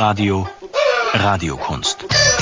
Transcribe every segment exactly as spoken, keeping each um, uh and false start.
Kunstradio Radiokunst.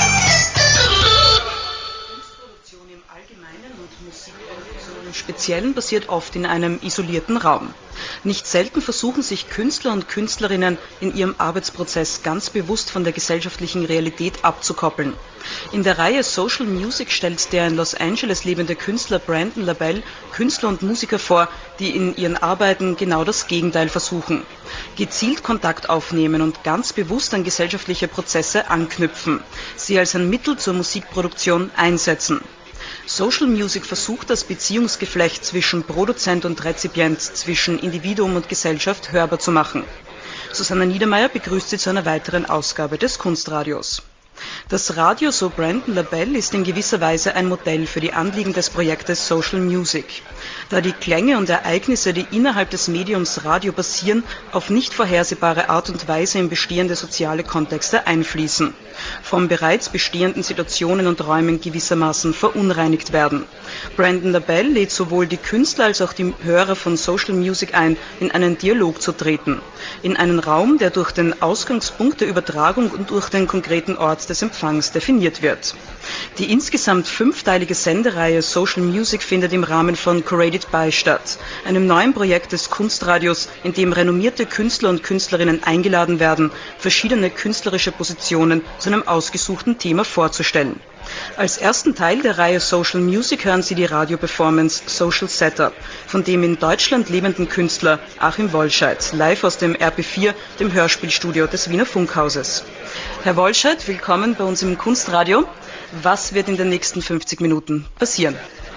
Kunstproduktion im Allgemeinen und Musikproduktion im Speziellen passiert oft in einem isolierten Raum. Nicht selten versuchen sich Künstler und Künstlerinnen in ihrem Arbeitsprozess ganz bewusst von der gesellschaftlichen Realität abzukoppeln. In der Reihe Social Music stellt der in Los Angeles lebende Künstler Brandon LaBelle Künstler und Musiker vor, die in ihren Arbeiten genau das Gegenteil versuchen. Gezielt Kontakt aufnehmen und ganz bewusst an gesellschaftliche Prozesse anknüpfen, sie als ein Mittel zur Musikproduktion einsetzen. Social Music versucht, das Beziehungsgeflecht zwischen Produzent und Rezipient, zwischen Individuum und Gesellschaft hörbar zu machen. Susanna Niedermeyer begrüßt Sie zu einer weiteren Ausgabe des Kunstradios. Das Radio, so Brandon LaBelle, ist in gewisser Weise ein Modell für die Anliegen des Projektes Social Music, da die Klänge und Ereignisse, die innerhalb des Mediums Radio passieren, auf nicht vorhersehbare Art und Weise in bestehende soziale Kontexte einfließen, von bereits bestehenden Situationen und Räumen gewissermaßen verunreinigt werden. Brandon LaBelle lädt sowohl die Künstler als auch die Hörer von Social Music ein, in einen Dialog zu treten, in einen Raum, der durch den Ausgangspunkt der Übertragung und durch den konkreten Ort des Empfangs definiert wird. Die insgesamt fünfteilige Sendereihe Social Music findet im Rahmen von Curated By statt, einem neuen Projekt des Kunstradios, in dem renommierte Künstler und Künstlerinnen eingeladen werden, verschiedene künstlerische Positionen zu einem ausgesuchten Thema vorzustellen. Als ersten Teil der Reihe Social Music hören Sie die Radioperformance Social Setup von dem in Deutschland lebenden Künstler Achim Wolscheid, live aus dem R P vier, dem Hörspielstudio des Wiener Funkhauses. Herr Wolscheid, willkommen bei uns im Kunstradio. Was wird in den nächsten fünfzig Minuten passieren?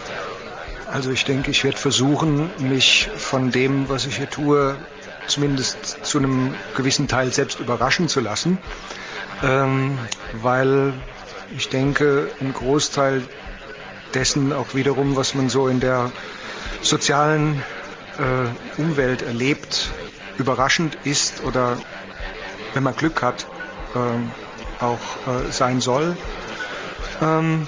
Also ich denke, ich werde versuchen, mich von dem, was ich hier tue, zumindest zu einem gewissen Teil selbst überraschen zu lassen, ähm, weil ich denke, ein Großteil dessen auch wiederum, was man so in der sozialen äh, Umwelt erlebt, überraschend ist oder, wenn man Glück hat, äh, auch äh, sein soll. Ähm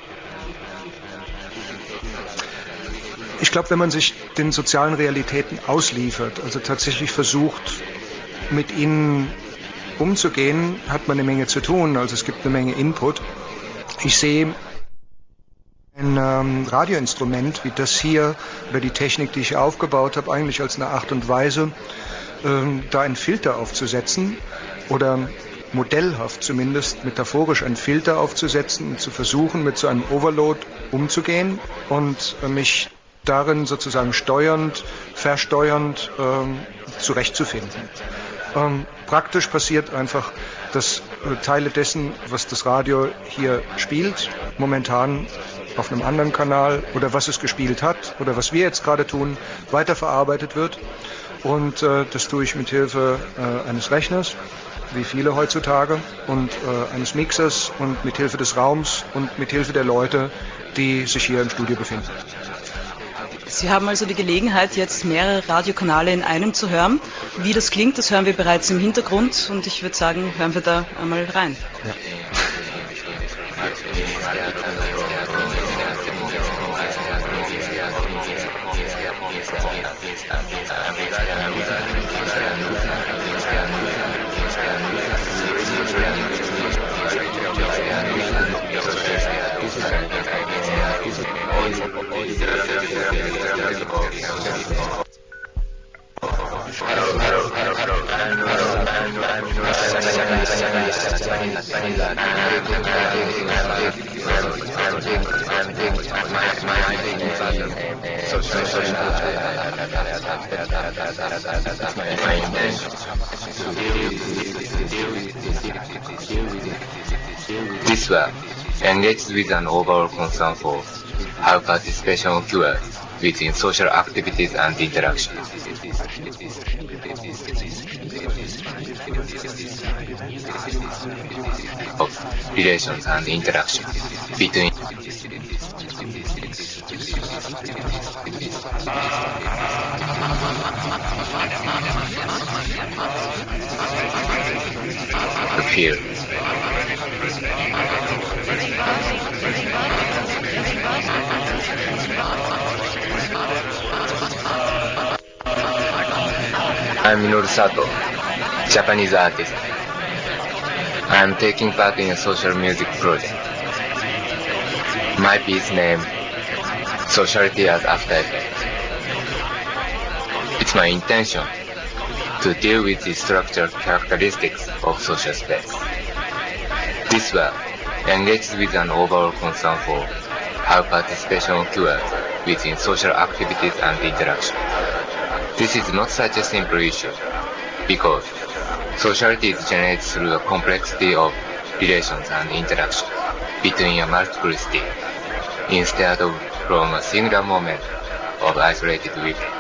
ich glaube, wenn man sich den sozialen Realitäten ausliefert, also tatsächlich versucht, mit ihnen umzugehen, hat man eine Menge zu tun, also es gibt eine Menge Input. Ich sehe ein ähm, Radioinstrument wie das hier oder die Technik, die ich aufgebaut habe, eigentlich als eine Art und Weise, ähm, da einen Filter aufzusetzen oder modellhaft zumindest metaphorisch einen Filter aufzusetzen und zu versuchen, mit so einem Overload umzugehen und äh, mich darin sozusagen steuernd, versteuernd ähm, zurechtzufinden. Ähm, praktisch passiert einfach, dass äh, Teile dessen, was das Radio hier spielt, momentan auf einem anderen Kanal oder was es gespielt hat oder was wir jetzt gerade tun, weiterverarbeitet wird. Und äh, das tue ich mit Hilfe äh, eines Rechners, wie viele heutzutage, und äh, eines Mixers und mit Hilfe des Raums und mit Hilfe der Leute, die sich hier im Studio befinden. Sie haben also die Gelegenheit, jetzt mehrere Radiokanäle in einem zu hören. Wie das klingt, das hören wir bereits im Hintergrund und ich würde sagen, hören wir da einmal rein. Ja. This work engaged with an overall concern for how participation occurs within social activities and interaction. Of relations and interaction between the field. I'm Minoru Sato, Japanese artist. I'm taking part in a social music project. My piece named Sociality as After Effect. It's my intention to deal with the structural characteristics of social space. This work engages with an overall concern for how participation occurs within social activities and interaction. This is not such a simple issue, because sociality is generated through a complexity of relations and interaction between a multiplicity, instead of from a singular moment of isolated witness.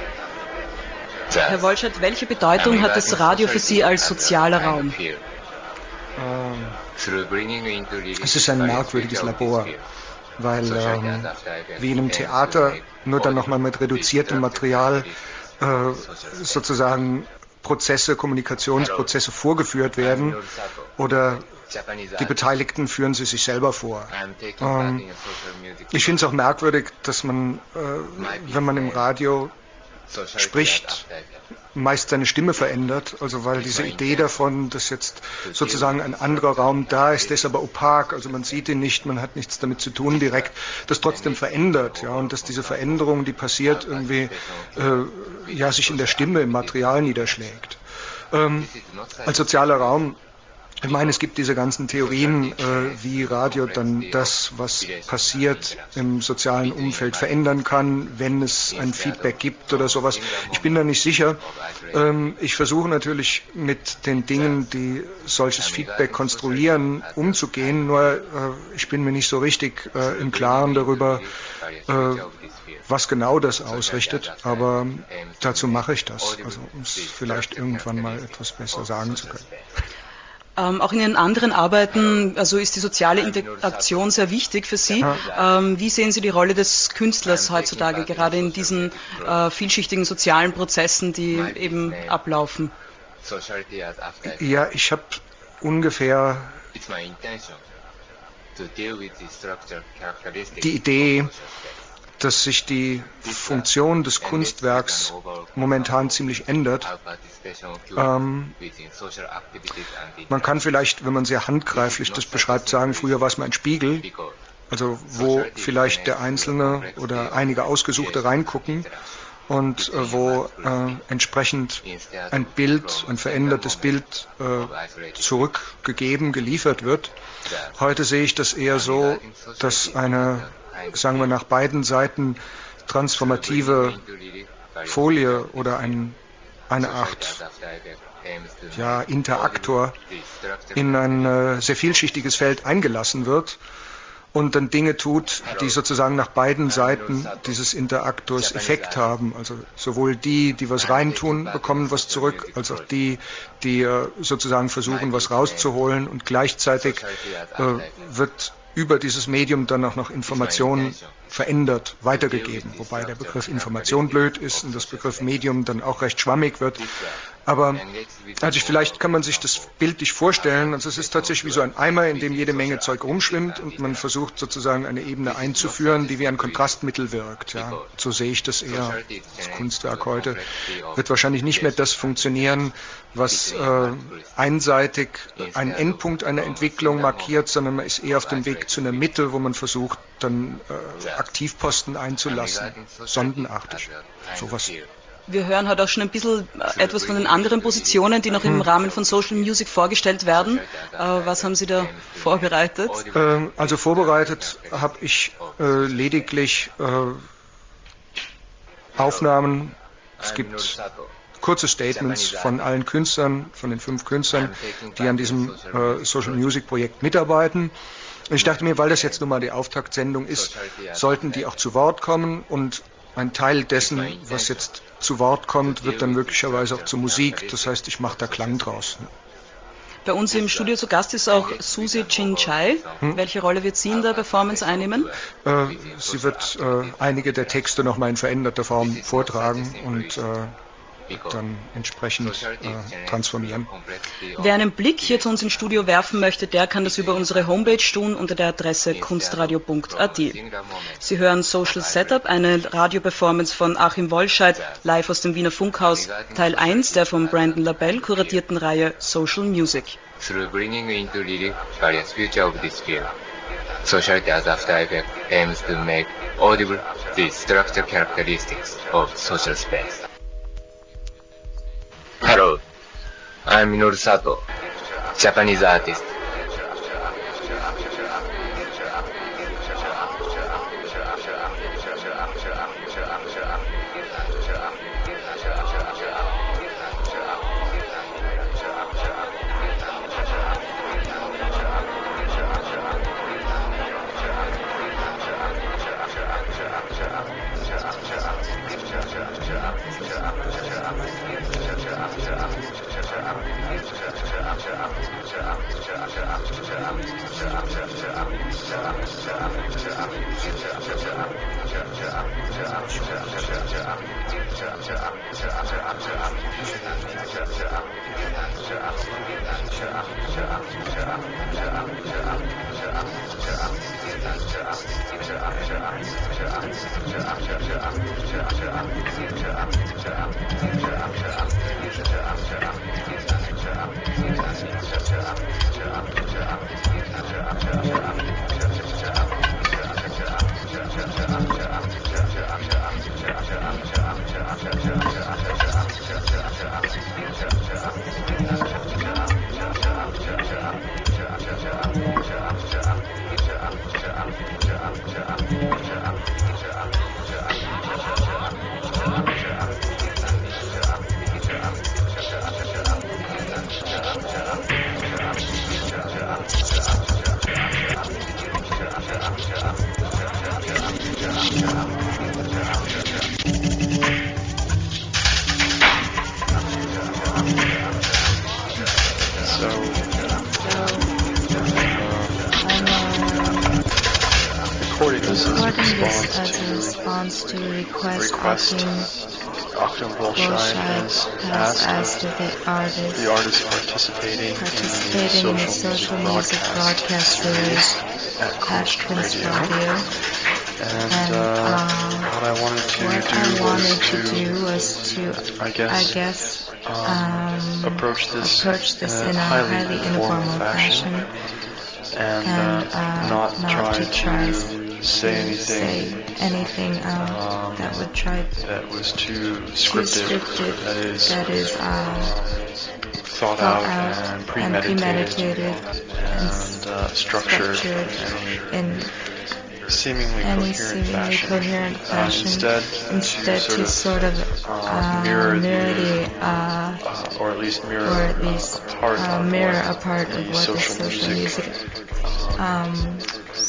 Herr Wolschert, welche Bedeutung hat das Radio für Sie als sozialer Raum? Ähm, es ist ein merkwürdiges Labor, weil ähm, wie in einem Theater nur dann nochmal mit reduziertem Material äh, sozusagen Prozesse, Kommunikationsprozesse vorgeführt werden oder die Beteiligten führen sie sich selber vor. Ähm, ich finde es auch merkwürdig, dass man, äh, wenn man im Radio spricht, meist seine Stimme verändert, also weil diese Idee davon, dass jetzt sozusagen ein anderer Raum da ist, der ist aber opak, also man sieht ihn nicht, man hat nichts damit zu tun direkt, das trotzdem verändert, ja, und dass diese Veränderung, die passiert, irgendwie äh, ja, sich in der Stimme, im Material niederschlägt. Ähm, als sozialer Raum, ich meine, es gibt diese ganzen Theorien, äh, wie Radio dann das, was passiert im sozialen Umfeld verändern kann, wenn es ein Feedback gibt oder sowas. Ich bin da nicht sicher. Ähm, ich versuche natürlich mit den Dingen, die solches Feedback konstruieren, umzugehen, nur äh, ich bin mir nicht so richtig äh, im Klaren darüber, äh, was genau das ausrichtet, aber dazu mache ich das, also um es vielleicht irgendwann mal etwas besser sagen zu können. Ähm, auch in Ihren anderen Arbeiten, also ist die soziale Interaktion sehr wichtig für Sie. Ähm, wie sehen Sie die Rolle des Künstlers heutzutage, gerade in diesen äh, vielschichtigen sozialen Prozessen, die eben ablaufen? Ja, ich habe ungefähr die Idee, dass sich die Funktion des Kunstwerks momentan ziemlich ändert. Ähm, man kann vielleicht, wenn man sehr handgreiflich das beschreibt, sagen, früher war es mal ein Spiegel, also wo vielleicht der Einzelne oder einige Ausgesuchte reingucken und äh, wo äh, entsprechend ein Bild, ein verändertes Bild äh, zurückgegeben, geliefert wird. Heute sehe ich das eher so, dass eine, sagen wir, nach beiden Seiten transformative Folie oder ein, eine Art ja, Interaktor in ein äh, sehr vielschichtiges Feld eingelassen wird und dann Dinge tut, die sozusagen nach beiden Seiten dieses Interaktors Effekt haben. Also sowohl die, die was reintun, bekommen was zurück, als auch die, die äh, sozusagen versuchen, was rauszuholen, und gleichzeitig äh, wird über dieses Medium dann auch noch Information verändert, weitergegeben, wobei der Begriff Information blöd ist und das Begriff Medium dann auch recht schwammig wird. Aber also vielleicht kann man sich das bildlich vorstellen, also es ist tatsächlich wie so ein Eimer, in dem jede Menge Zeug rumschwimmt und man versucht sozusagen eine Ebene einzuführen, die wie ein Kontrastmittel wirkt. Ja. So sehe ich das eher. Das Kunstwerk heute wird wahrscheinlich nicht mehr das funktionieren, was äh, einseitig einen Endpunkt einer Entwicklung markiert, sondern man ist eher auf dem Weg zu einer Mitte, wo man versucht, dann äh, Aktivposten einzulassen, sondenartig. Sowas. Wir hören heute auch schon ein bisschen etwas von den anderen Positionen, die noch im Rahmen von Social Music vorgestellt werden. Äh, was haben Sie da vorbereitet? Ähm, also vorbereitet habe ich äh, lediglich äh, Aufnahmen. Es gibt kurze Statements von allen Künstlern, von den fünf Künstlern, die an diesem äh, Social Music Projekt mitarbeiten. Ich dachte mir, weil das jetzt nun mal die Auftaktsendung ist, sollten die auch zu Wort kommen, und ein Teil dessen, was jetzt zu Wort kommt, wird dann möglicherweise auch zur Musik. Das heißt, ich mache da Klang draus. Bei uns im Studio zu Gast ist auch Susie Chin-Chai. Hm? Welche Rolle wird sie in der Performance einnehmen? Äh, sie wird äh, einige der Texte nochmal in veränderter Form vortragen und äh, dann entsprechend äh, transformieren. Wer einen Blick hier zu uns ins Studio werfen möchte, der kann das über unsere Homepage tun unter der Adresse kunstradio punkt a t. Sie hören Social Setup, eine Radioperformance von Achim Wollscheid, live aus dem Wiener Funkhaus, Teil eins der von Brandon LaBelle kuratierten Reihe Social Music. Through bringing into relief various features of this field, Sociality as After Effect aims to make audible the structural characteristics of social space. Hello, I'm Minoru Sato, Japanese artist. To request, request Achim Wollscheid has asked, asked of the artist, the artist participating, participating in the social, in the social music broadcast series at Kunst Radio. Radio. And, and uh, uh, what I wanted to, what do, I wanted was to, to do was to, I guess, I guess um, approach this, approach this in a highly, highly informal fashion, fashion and, and uh, uh, not, not try to try to say anything, say anything um, um, that would try that was too scripted, too scripted that is, that is uh, thought, thought out, out and premeditated, and, premeditated and, and uh, structured, structured in any seemingly any coherent seemingly fashion. Coherent fashion. Uh, instead, instead to, to sort of, sort of uh, mirror, mirror the, the uh, uh, or at least mirror, or at least uh, a part uh, of mirror a part of what the social music, music um,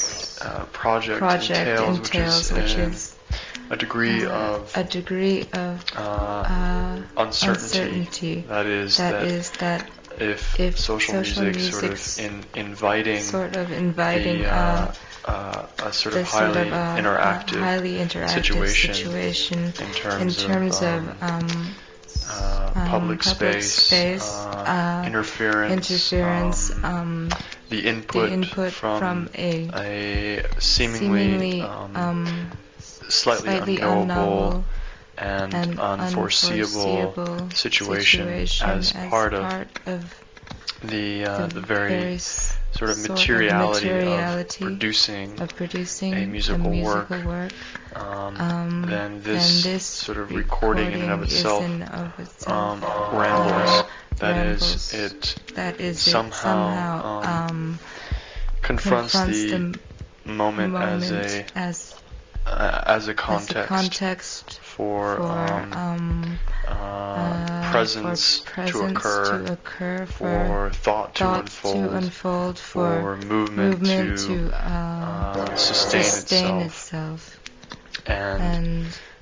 Uh, project, project entails, entails, which is, which is a degree uh, of a degree of uh, uh, uncertainty. uncertainty. That is that, that is that if, if social, social music sort of in inviting sort of inviting the, uh, uh, a sort of highly, sort of, uh, interactive, highly interactive situation, situation in terms, in terms of, of um, uh, um, public, public space, space uh, uh, interference. interference um, um, The input, the input from, from a, a seemingly, seemingly um, um, slightly, slightly unknowable and, and unforeseeable, unforeseeable situation, situation as, as part, part of, of the, uh, the, the very sort of materiality, sort of, materiality of, producing of producing a musical, a musical work, work. Um, um, then, this then this sort of recording, recording in and of itself, in of itself um, rambles. That rambles. is, it that is somehow, it somehow um, confronts, confronts the, the moment, moment as a as, uh, as a context, as a context for, for um, um, uh, uh, presence, for presence to, occur, to occur, for, for thought, thought to, unfold, to unfold, for, for movement, movement to, to uh, uh, sustain, sustain itself. itself. And, and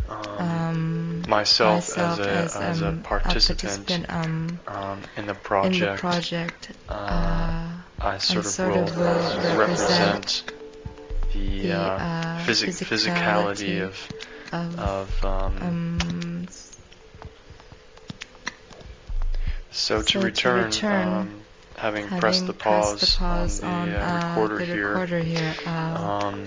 Um, myself, myself as, a, as, as um, a participant, a participant um, um, in the project, in the project uh, uh, I sort, of, sort will of will represent the, the uh, physic- physicality, physicality of, of, of um, um, So to so return, to return um, having, having pressed the pause, pressed the pause on the, on, uh, uh, recorder, the here, recorder here, uh, um,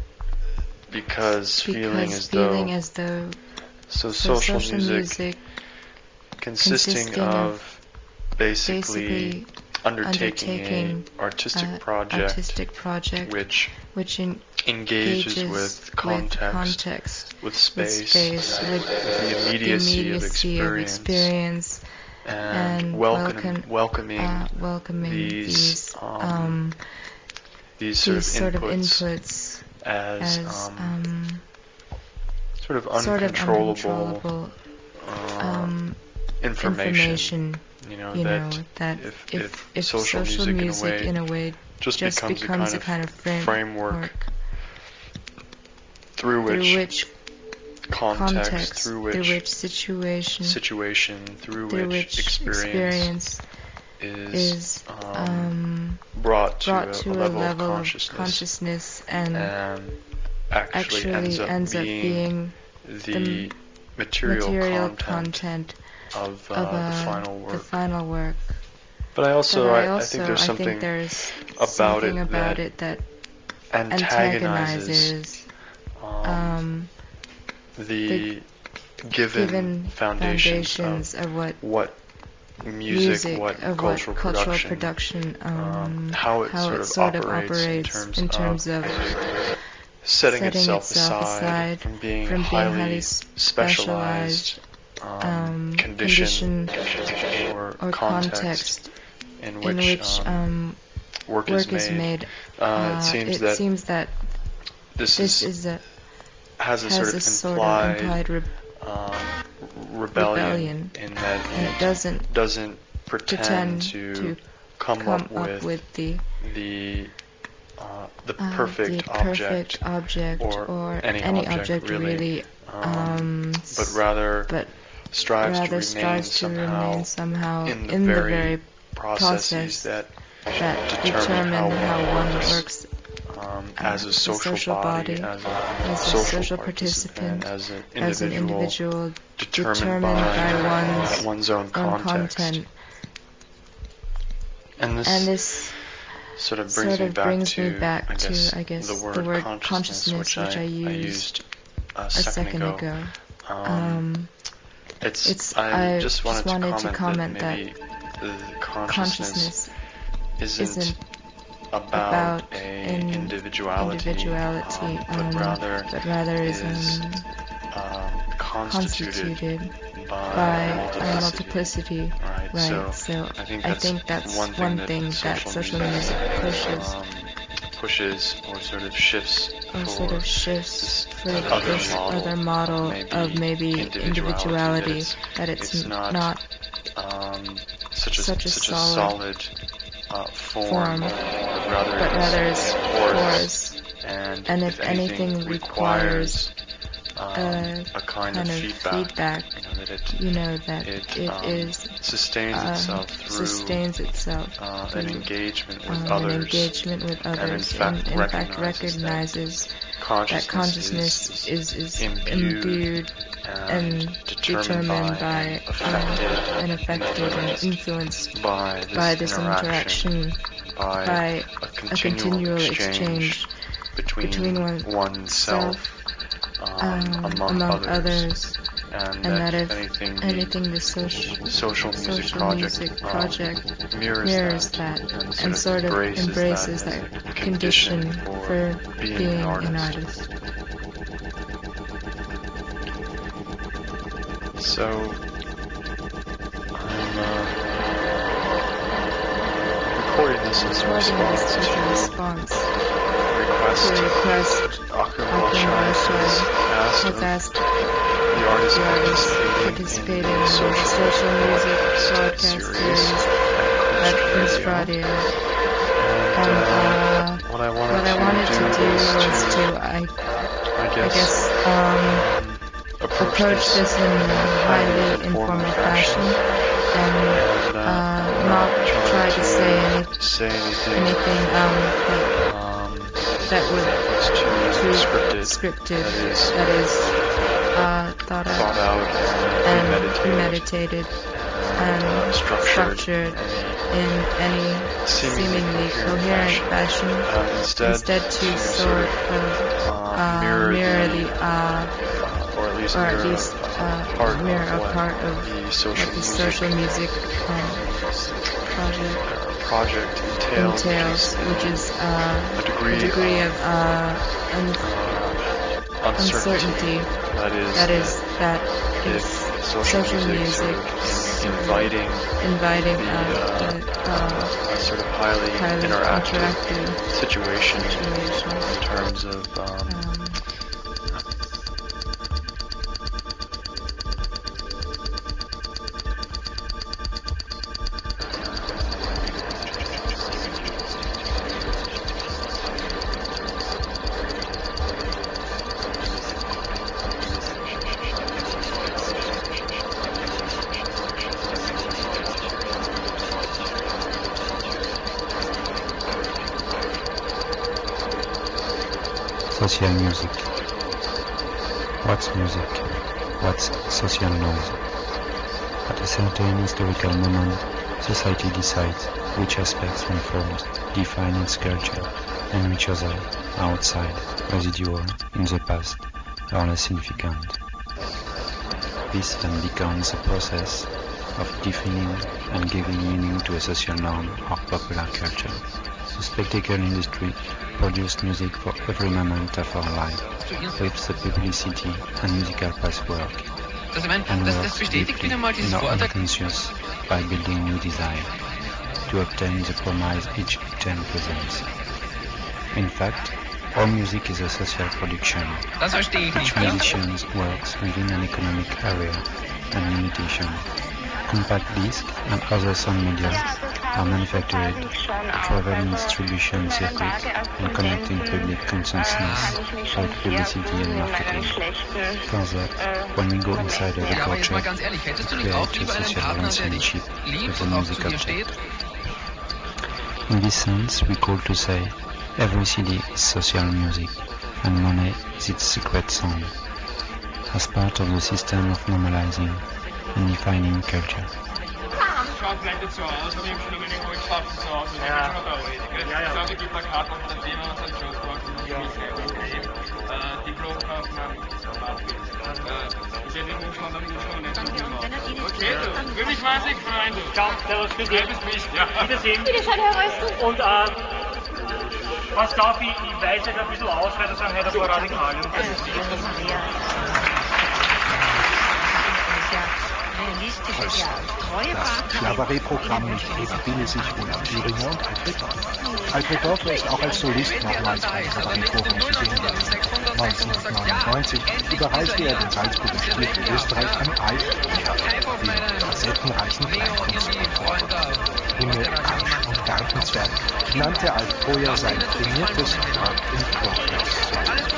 because, because feeling as feeling though, as though so, so social, social music, music consisting, consisting of, of basically, basically undertaking, undertaking a artistic uh, project, artistic project which which in engages, engages with context, with, context, with space, with, space, with, with the immediacy, the immediacy of of experience, experience and, and welcome, welcome, welcoming uh, welcoming these, these, um, um, these sort, these of, sort inputs of inputs as, as um, um, sort of sort of uncontrollable, uncontrollable uh, um, information, information. You know, You that, know that if, if, if, if social, social music, in a way, in a way just, just becomes, becomes a kind of, frame, framework, work, through which, through which context, context, through which, through which situation, situation, through, through which, which experience, experience is, is um, um, brought to, brought a, to a a level, level of of consciousness, consciousness and, and actually, actually ends up ends up being, being the, the material, material content, content of, uh, of uh, the final work. The final work. But I also, but I, I, also, I think there's I something think there's about something it about that it that antagonizes, antagonizes um, um, the, the given, given foundations, foundations of, of what what music, music, what of cultural what cultural production, production, um, um, how it, how sort, it of sort of operates, operates in terms, in terms of, of setting, setting itself, itself aside, aside from being from highly, being highly specialized, specialized um, um, condition, condition or, or context, context in in which, which um, um, work, work is made. is made. Uh, Uh, it seems it that seems that this, this is, is a has a has sort a of sort implied, of implied re- um, rebellion, rebellion, in that and it it doesn't doesn't pretend, pretend to, to come, come up with, with the the uh, the uh, perfect the object, perfect object or, or any, any object, object really, really, um, um, but rather but strives rather to remain strives to somehow, remain somehow in the in very, the very processes process that, that determine, determine how one one works, works um, uh, as a social, social body, body, as a, as a social, social participant, participant, as an as an individual, individual determined, determined by, by one's, one's own, own context. content. And this, And this sort of brings, sort me, of back brings to, me back I guess, to, I guess, the word, the word consciousness, consciousness, which, which I, I I used used a a second, second ago. ago. Um, Um, it's, it's I, I just wanted, just wanted to to comment, comment that maybe that the consciousness, consciousness isn't, isn't about, about a an individuality, individuality, um, but um, rather, but rather is is um, um, constituted, constituted by, by multiplicity. uh, multiplicity. Right. Right. So, So I think I that's, think that's one thing, one that, thing social that social music, music pushes, um, pushes, or sort of shifts, or for sort of shifts this for other this model, other model of maybe, of maybe individuality, individuality, that it's, that it's, it's not, not um, such a such a such a solid, solid uh, form, form, but rather, but rather is is porous, porous, and, and if if anything, anything requires, um, a a kind, kind of of feedback, feedback, you know, that it, you know, that it, it um, is sustains uh, itself through, sustains itself uh, through an engagement with um, others, an engagement with and in others, fact, and in fact recognizes, recognizes consciousness, that consciousness is, is, is imbued, imbued and, and determined, determined by, by, and affected, uh, and affected and influenced, influenced by this, by this interaction, interaction, by, by a a continual, continual exchange, exchange between, between one, oneself, um, um, among, among others, others, and, and that, that if if anything, the anything the social, social music social project, music um, project mirrors, mirrors that, that, and, and sort of embraces, embraces that, that, as a condition condition for, for being, being an artist. an artist. So, I'm uh, recording this as a Recording response this as a to response a request. to a request Akram Akram Bolshoi Bolshoi has has asked asked the artist the artist participating participating in in the the social, social music broadcast broadcast series series at at Kunst Kunst Radio. Radio. And, And uh, uh, what I wanted, what I to, wanted do to do was was to, to, I, I guess, I guess um, approach, approach this this in a highly informal fashion, and and uh, uh, not not try, try to, to say any, say anything, anything um, that, um, that would was too, too scripted, scripted, that is, that is uh, thought out, thought out and, and premeditated. premeditated, and uh, structured, structured in any seemingly, seemingly coherent fashion, fashion, uh, instead, instead to to sort of uh, uh, mirror, mirror the, the, uh, uh, or at least or mirror, at least uh, uh, part mirror of a what part of the social what the music, social music um, project uh, project entails, entails, which is uh, a degree, a degree of uh, un- uh, uncertainty. That is, That is that if is social, social music, music sort of in, inviting, inviting the, uh, uh, the, uh, a sort of highly, highly interactive, interactive situation, situation in terms of um, um, Social music. What's music? What's social noise? At a certain historical moment, society decides which aspects unfold, define its culture, and which other, outside, residual, in the past, are less significant. This then becomes a process of defining and giving meaning to a social norm or popular culture. The spectacle industry produced music for every moment of our life, with the publicity and musical password, and works deeply in our unconscious by building new desire to obtain the promise each item presents. In fact, all music is a social production. Each musician works within an economic area and limitation. Compact disc and other sound media are manufactured to travel in distribution circuits and connect in public consciousness through publicity and marketing. Further, when we go inside a record shop, we create a social relationship with the music object. In this sense, we call to say, every C D is social music, and money is its secret sound, as part of the system of normalizing and defining culture. Schaut vielleicht so aus, aber ich habe schon noch meine Holzwaffen zu Hause. Das ja. Ist schon da alt, gell? Ja, ja. Ich glaube, ich gebe eine Karte auf ein Thema, was ein Job macht und ja. äh, Diplomkaufmann, äh, ich werde den Umstand am Umstand nicht so viel machen. Okay, du, für mich weiß ich, Freunde. Ciao, servus, für dich. Bis nicht, ja. Wiedersehen. Wiedersehen, Herr Rösten. Und, ähm, pass auf, ich, ich weiß jetzt ein bisschen aus, weil das sind heute ein paar Radikalien. Das Kabarettprogramm mit Eva Bilisich und Thüringer und Alfred Dorfer. Alfred Dorfer ist auch als Solist nochmals beim Kabarettforum zu sehen gewesen. neunzehnhundertneunundneunzig überreichte er den Salzburger Stier für Österreich an Alf Peer, den facettenreichen Kleinkunstautor. Himmel, Arsch und Gartenzwerg nannte Alf Peer sein prämiertes Work in Progress.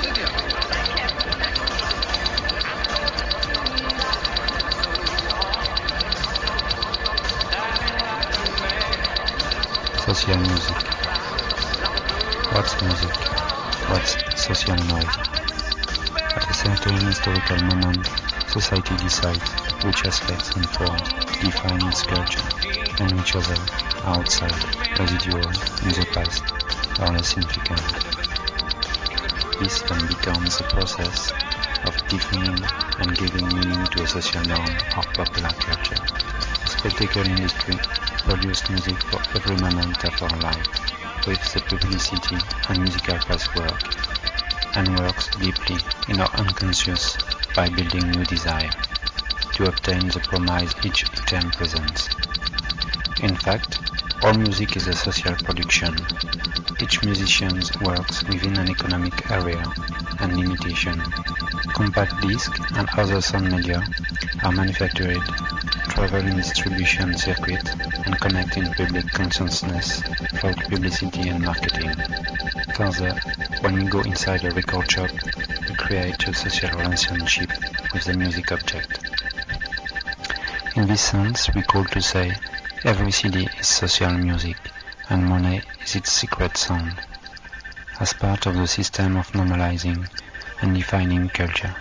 Social music. What's music? What's social noise? At a certain historical moment, society decides which aspects unfold, define its culture, and which other, outside, residual, in the past, are less significant. This then becomes a process of defining and giving meaning to a social norm or popular culture. The spectacle industry produced music for every moment of our life, with the publicity and musical password, and works deeply in our unconscious by building new desire to obtain the promise each item presents. In fact, all music is a social production. Each musician works within an economic area and limitation. Compact disc and other sound media are manufactured, travel in distribution circuit, and connect in public consciousness through publicity and marketing. Further, when we go inside a record shop, we create a social relationship with the music object. In this sense, we call to say, every C D is social music, and money is its secret sound, as part of the system of normalizing and defining culture.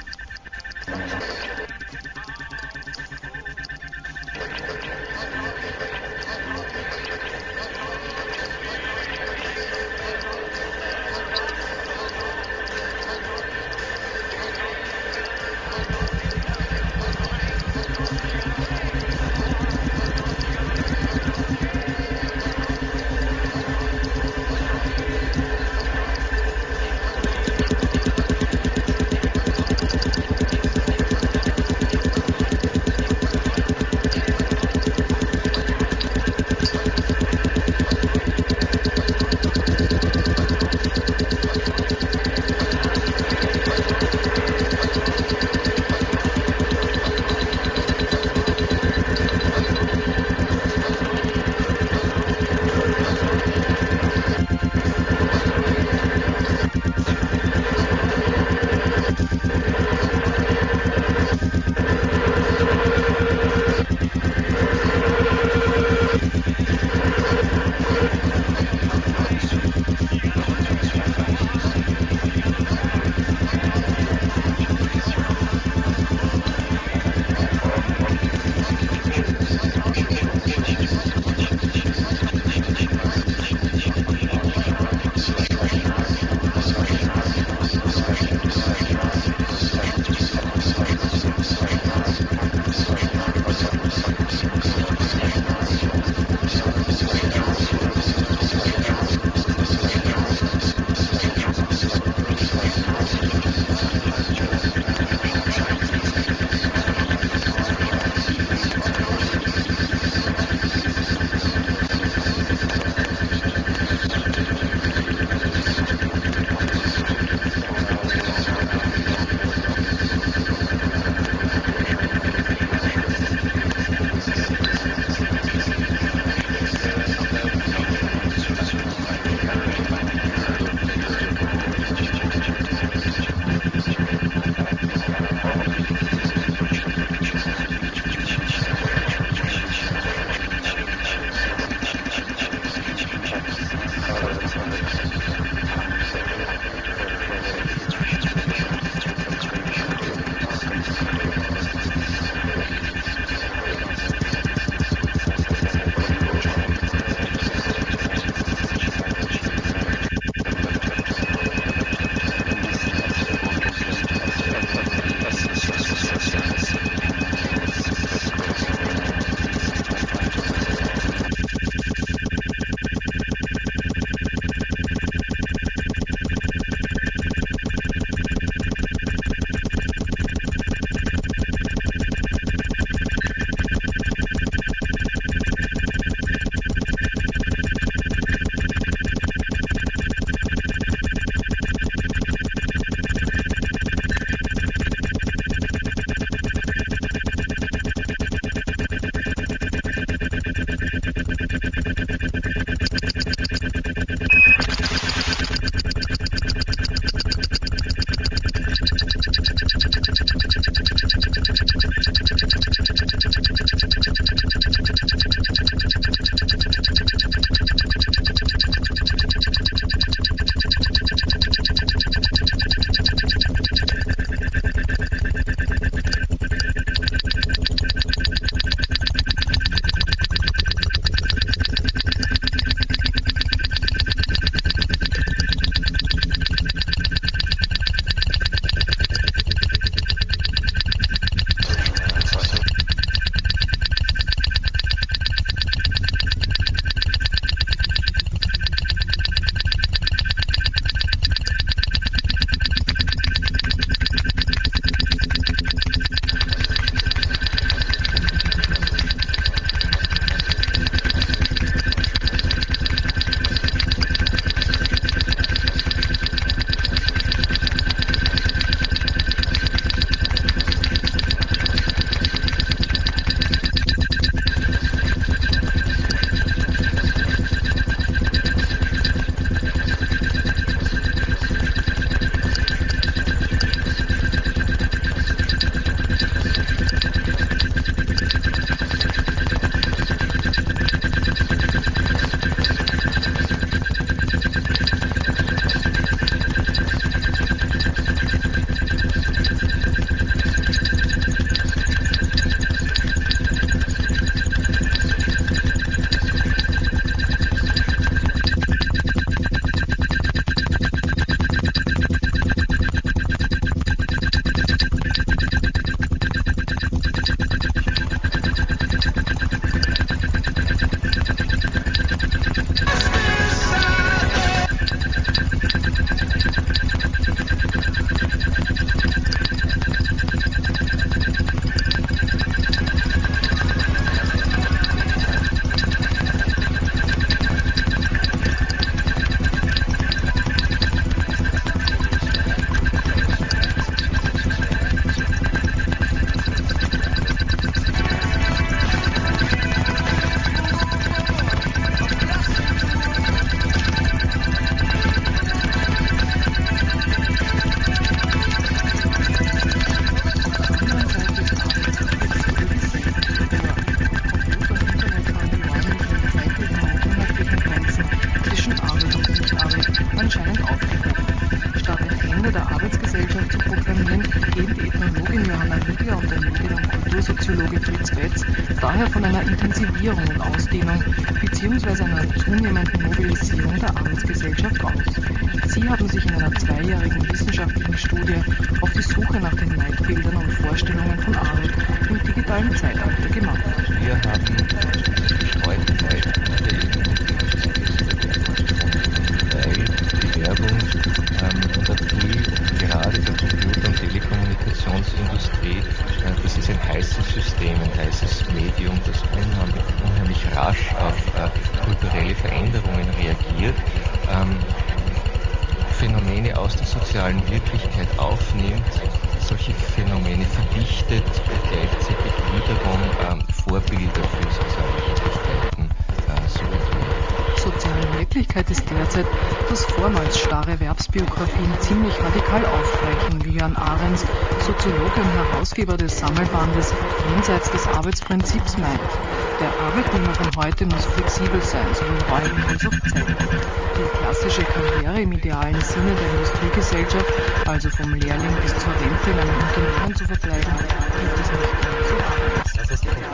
von einer Intensivierung und Ausdehnung bzw. einer zunehmenden Mobilisierung der Arbeitsgesellschaft aus. Sie haben sich in einer zweijährigen wissenschaftlichen Studie auf die Suche nach den Leitbildern und Vorstellungen von Arbeit im digitalen Zeitalter gemacht. Wir haben unsere gestreuten Leitbilder eben in der Werbung gefunden, weil die Werbung ähm, in der Früh, gerade der Computer- und Telekommunikationsindustrie, äh, das ist ein heißes System, ein heißes Medium, das unheimlich, unheimlich rasch auf äh, kulturelle Veränderungen reagiert, ähm, Phänomene aus der sozialen Wirklichkeit aufnimmt, solche Phänomene verdichtet, gleichzeitig wiederum ähm, Vorbilder für soziale Wirklichkeiten äh, suggeriert. Soziale Wirklichkeit ist derzeit, dass vormals starre Erwerbsbiografien ziemlich radikal aufbrechen, wie Jörn Ahrens, Soziologe und Herausgeber des Sammelbandes Jenseits des Arbeitsprinzips meint. Der Arbeitnehmer von heute muss flexibel sein, sowohl räumlich als auch zeitlich. Die klassische Karriere im idealen Sinne der Industriegesellschaft, also vom Lehrling bis zur Rente in einem Unternehmen zu verbleiben, gibt es nicht mehr, so Ahrens. Das ist vorbei.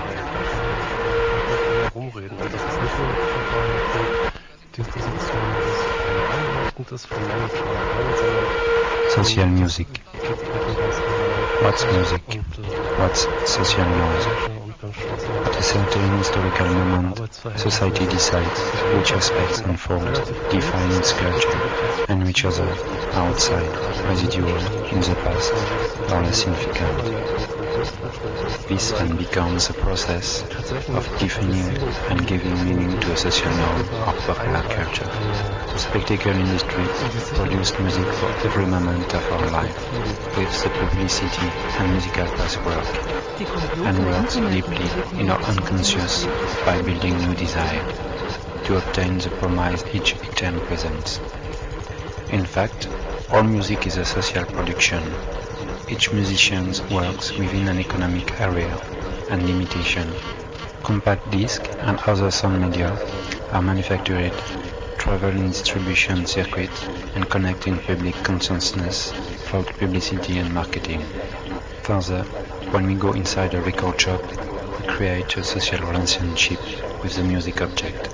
Da kann man nicht rumreden, weil das ist nicht nur vorbei für die Institution, das ist ein anleuchtendes von Mann zu Mann, sondern Social music. What's music? What's social noise? At a certain historical moment, society decides which aspects unfold, define its culture, and which others, outside, residual, in the past, are less significant. This then becomes a process of defining and giving meaning to a social norm or popular culture. The spectacle industry produced music for every moment of our life, with the publicity and musical password, and works deeply in our unconscious by building new desire to obtain the promise each item presents. In fact, all music is a social production. Each musician works within an economic area and limitation. Compact disc and other sound media are manufactured, travel in distribution circuits, and connect in public consciousness through publicity and marketing. Further, when we go inside a record shop, we create a social relationship with the music object.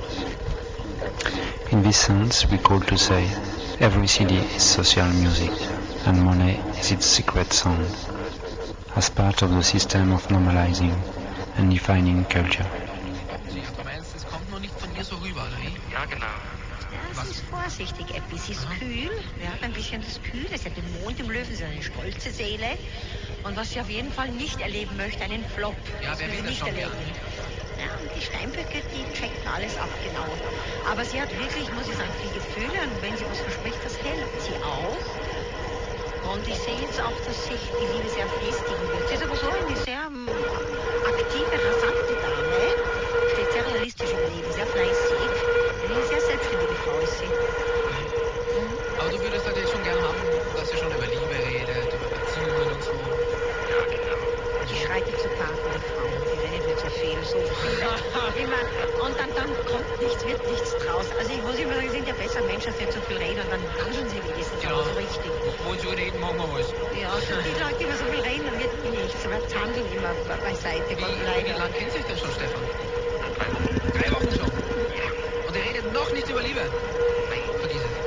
In this sense, we call to say every C D is social music, and money is its secret sound, as part of the system of normalizing and defining culture. Du meinst, es kommt noch nicht von dir so rüber, oder wie? Ja, genau. Ja, es ist vorsichtig, Epi. Es ist kühl. Ja, ein bisschen das Kühl. Es hat den Mond im Löwen, es ist eine stolze Seele. Und was sie auf jeden Fall nicht erleben möchte, einen Flop. Ja, wer will das schon erleben. Ja, und die Steinböcke, die checken alles ab, genau. Aber sie hat wirklich, muss ich sagen, viel Gefühle. Und wenn sie was verspricht, das hält sie auch. Und ich sehe jetzt auch, dass sich die Liebe sehr festigen wird. Sie ist aber so eine sehr um, aktive, rasante Dame. Steht sehr realistisch im Leben, sehr fleißig. Eine sehr selbstständige Frau ist sie. Mhm. Aber du würdest halt jetzt schon gern haben, dass sie schon über Liebe redet, über Beziehungen und so. Ja, genau. Die schreitet zu Karten, die Frau. Die redet nicht so viel, so viel. Immer. Und dann, dann kommt nichts, wird nichts draus. Also ich muss immer sagen, sie sind ja besser Menschen, als nicht so viel reden. Und dann handeln sie wenigstens ja. so richtig. Wo sie reden, machen wir alles. Ja, so die Leute, die immer so viel reden, dann wird nichts. Aber das Handeln immer beiseite. Wie, wie lange kennt sich denn schon, Stefan? Drei Wochen. Drei Wochen schon? Ja. Und ihr redet noch nicht über Liebe? Nein. Vergiss es.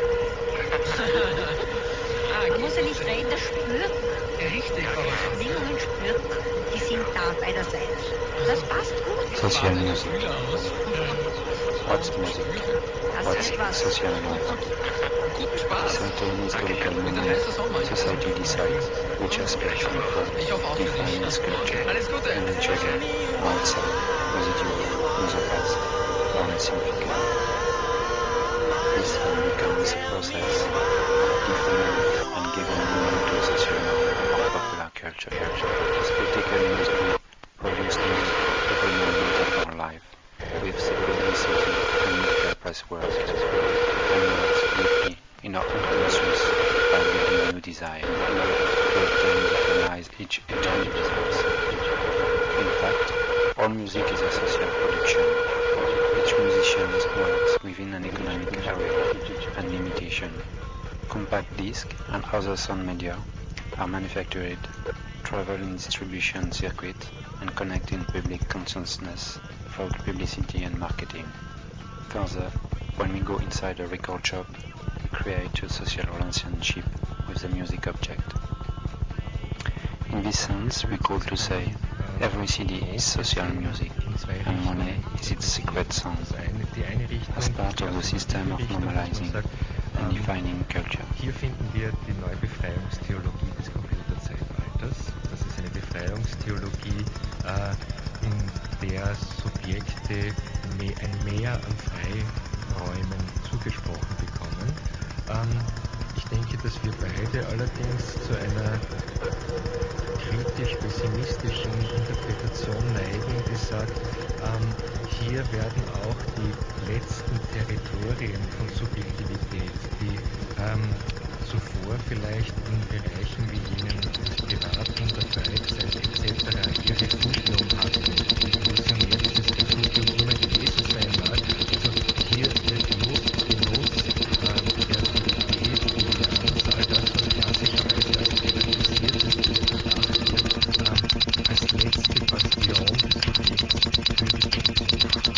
ah, man muss ja nicht reden, das spürt man. Richtig, aber Bedingungen spürt man. Die sind da beiderseits. Das passt gut. Social music. What's music? What's social noise? Guten Spaß. Certain historical moment, society decides which aspects unfold, define its culture, and which other, outside, residual, in the past, are less significant. This then becomes a process of defining and giving meaning to a social norm or popular culture. The spectacle industry produced music for every moment of our life, with the publicity and musical press work, and works deeply in our unconscious by building new desire to obtain the promise each eternal results. In fact, all music is a social production. Each musician works within an economic area and limitation. Compact disc and other sound media are manufactured, travel in distribution circuit, and connecting public consciousness through publicity and marketing. Further, when we go inside a record shop, we create a social relationship with the music object. In this sense, we could to say, every C D is social music, and money is its secret song, as part of the system of normalizing and defining culture. Hier finden wir die Neubefreiungstheologie des Computerzeitalters. Das ist eine Befreiungstheologie, äh, in der Subjekte mehr, ein Mehr an Freiräumen zugesprochen bekommen. Ähm, ich denke, dass wir beide allerdings zu einer kritisch-pessimistischen Interpretation neigen, die sagt, ähm, hier werden auch die letzten Territorien von Subjektivität, die ähm, zuvor vielleicht in Bereichen wie jenen des Privaten, der Freizeit et cetera ihr Refugium hatten, illusionär dieses Refugium immer gewesen sein mag. Also hier wird Genuss, Genuss ähm, Kreativität, Devianz, all das, was klassischerweise als privatisiertes betrachtet wird, ähm, als letzte Bastion des Subjekts für die Produktion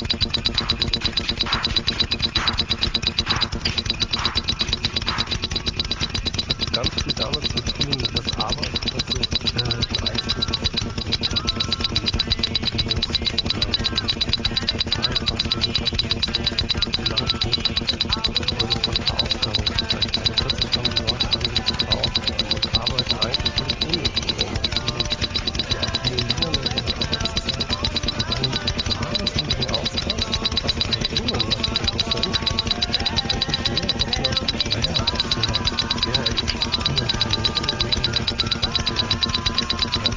ganz viel damit zu tun, dass Arbeit plötzlich äh, leistet, dass die Genuss oder die Zeit, was diese Verpflichtung, die damit notwendig wurde, von Kaufmann unterscheidet. Also plötzlich haben die Leute angefangen zu kaufen, und Arbeit eigentlich völlig unnötig ist. Sie akkumulieren in dieser Arbeitszeit mit einem wahnsinnigen Aufwand, fast ein Düngen als Produzent, eigentlich nur auf einer, naja, auf so einer sehr unseriösen Ebene der, ja,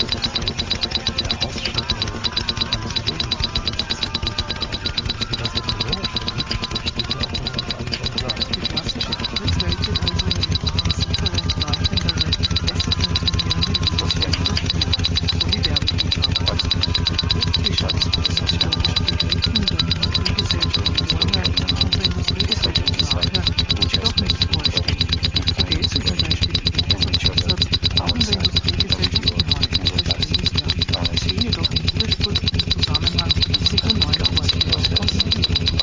der Ausschüttung eines Positives zu tun. Wie das ökonomisch verwirklicht, steht ja auch nochmal ganz am Platz. Die klassische Arbeitswelt wird also eine intensivere, leuchtendere, besser funktionierende Lebenswelt überführt, so wie Werbebotschaften. Rückklischern aus soziologischen Begriffen der Industriegesellschaft vorher und der Industriegesellschaft nachher sind sie doch nicht vollständig. So gelten zum Beispiel Grundsatz, auch in der Industriegesellschaft wie heute erstrebenswert, stehen jedoch im widersprüchlichen Zusammenhang mit der neuen Vorstellung von Individuum.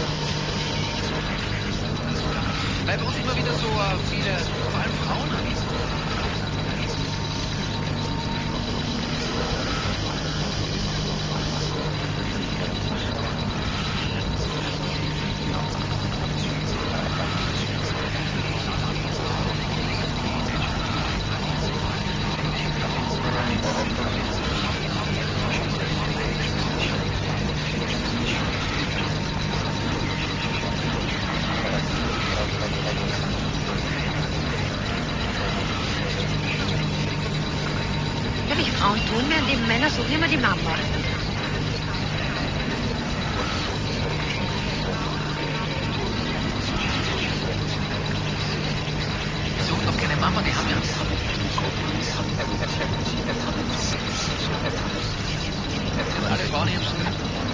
Weil bei uns immer wieder so äh, viele, vor allem Frauen anwesend so wie wir die Mama. Die suchen doch keine Mama, die haben ja. Alle Frauen hier schon.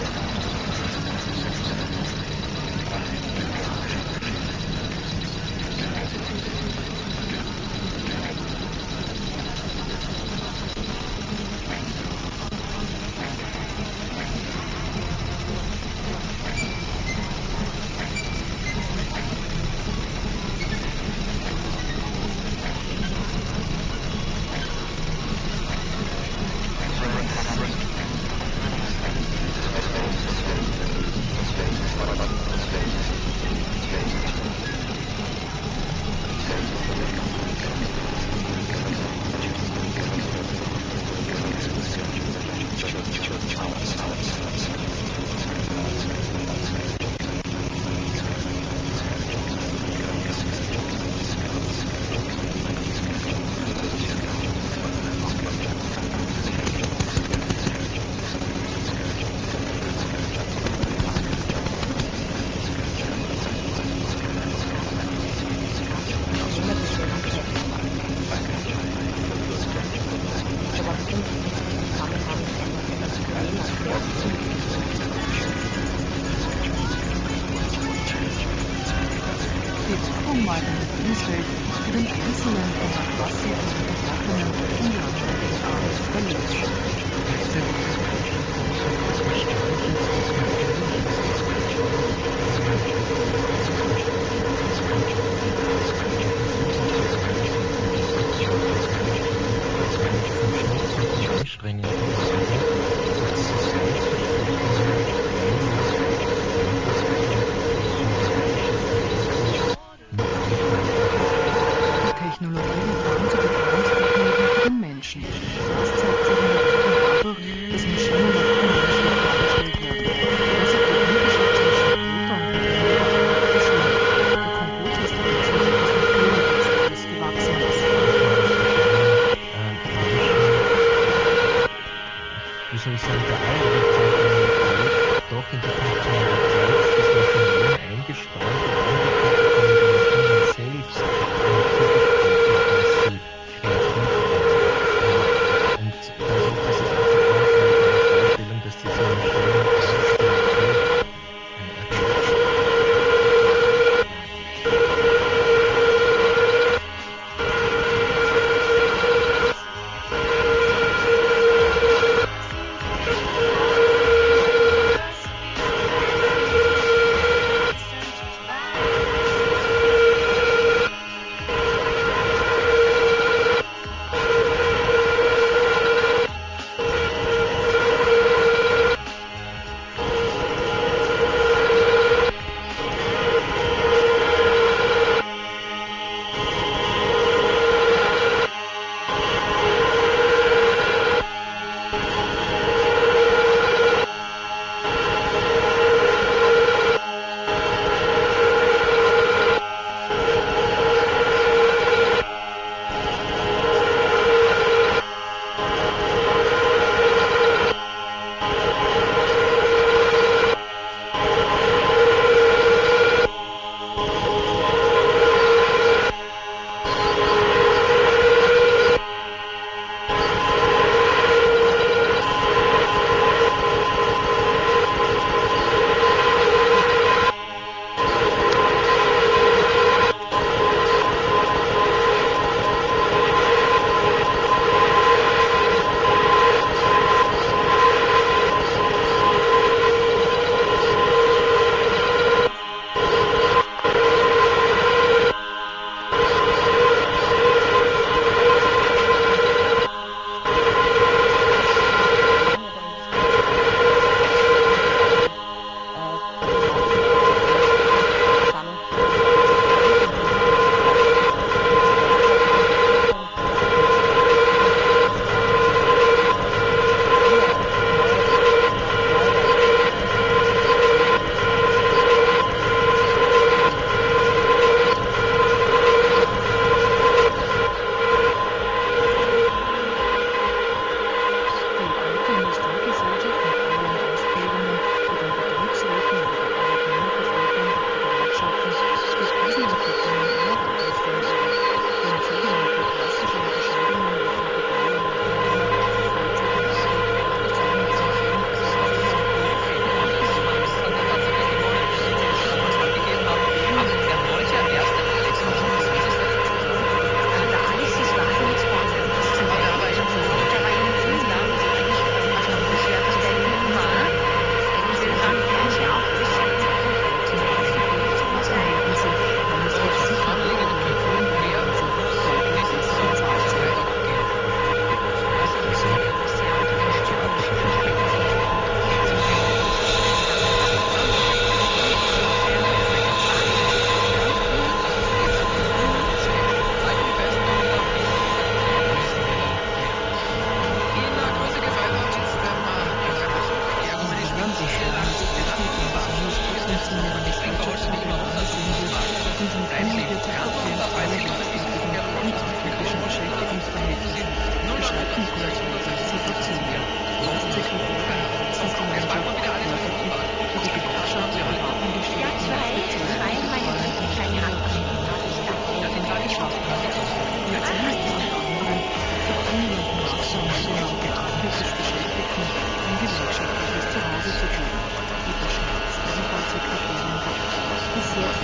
Für den Einzelnen von der Klasse des Betroffenen und langweiligen Arbeit verlöst. Technologie wird dann zur Befreiungstechnologie für den Menschen. Das zeigt sich in der Zukunft dadurch, dass Maschinen als unmenschlich dargestellt werden.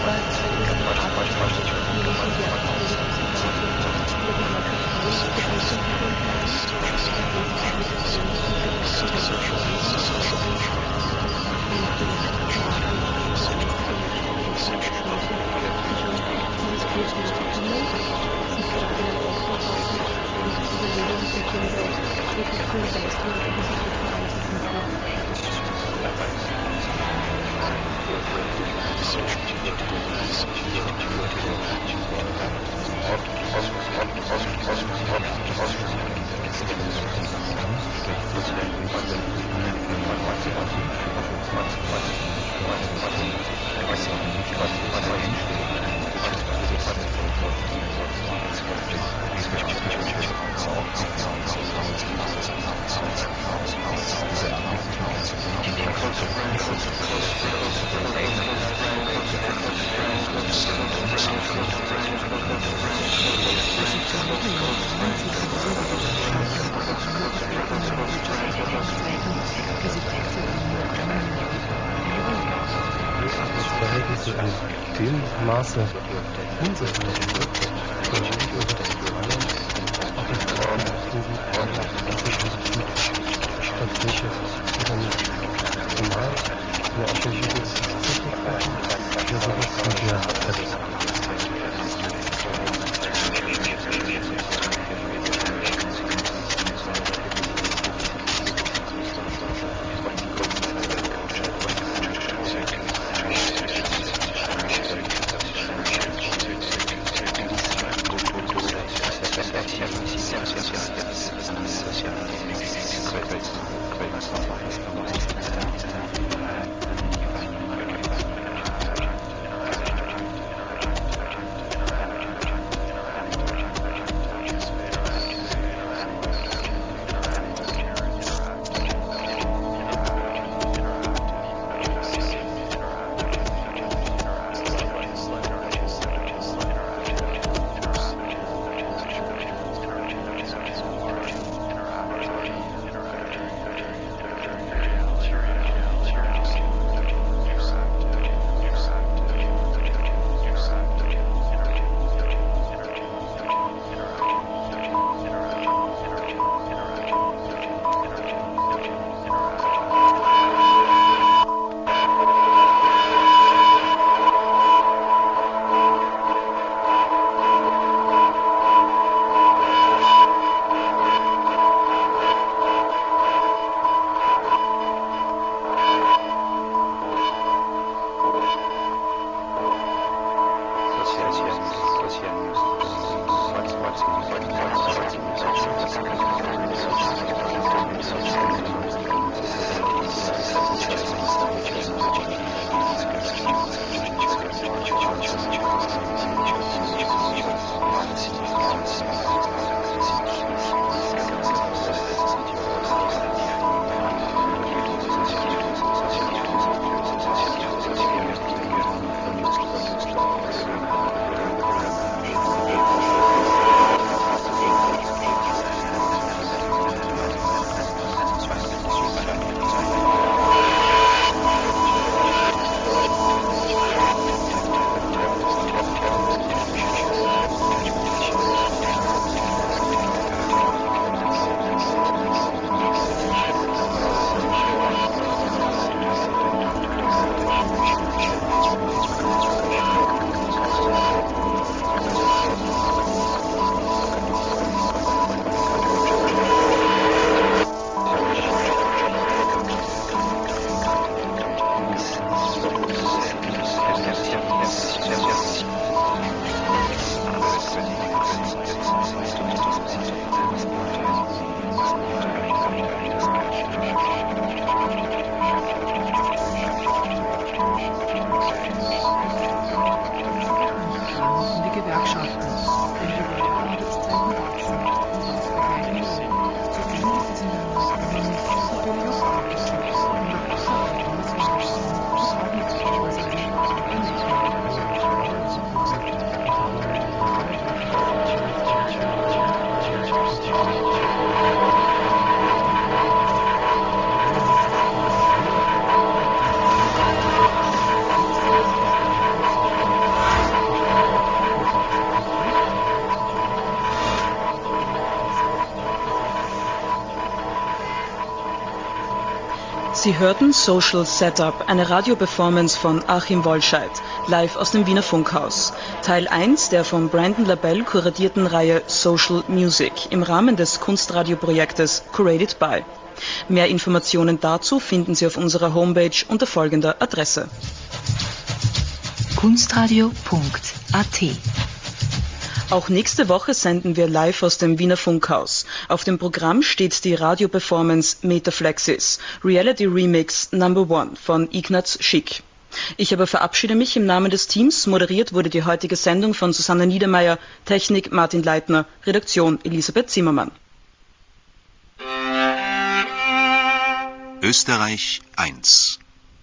Maße Unsicherheit tatsächlich oder nicht. Zumal eine abwegige Technik ja sowas wie wir hat. Thank you. Sie hörten Social Setup, eine Radioperformance von Achim Wollscheid, live aus dem Wiener Funkhaus. Teil eins der von Brandon LaBelle kuratierten Reihe Social Music im Rahmen des Kunstradioprojektes Curated by. Mehr Informationen dazu finden Sie auf unserer Homepage unter folgender Adresse: kunstradio punkt a t. Auch nächste Woche senden wir live aus dem Wiener Funkhaus. Auf dem Programm steht die Radioperformance Metaflexis, Reality Remix Number One von Ignaz Schick. Ich aber verabschiede mich im Namen des Teams. Moderiert wurde die heutige Sendung von Susanne Niedermeyer, Technik Martin Leitner, Redaktion Elisabeth Zimmermann. Österreich eins